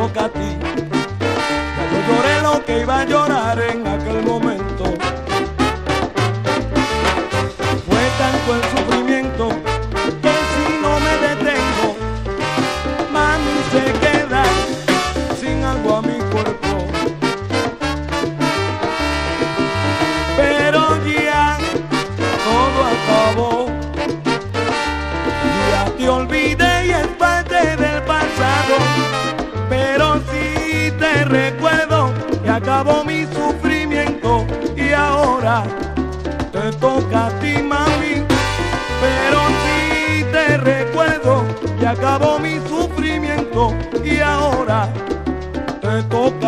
toca a ti. Ya yo lloré lo que iba a llorar en aquel momento. Fue tanto el sufrimiento que si no me detengo, mami se queda sin algo a mi cuerpo. Pero ya todo acabó, ya te olvidé y es parte del pasado. Pero si te recuerdo que acabó mi sufrimiento y ahora te toca a ti, mami. Pero si te recuerdo que acabó mi sufrimiento y ahora te toca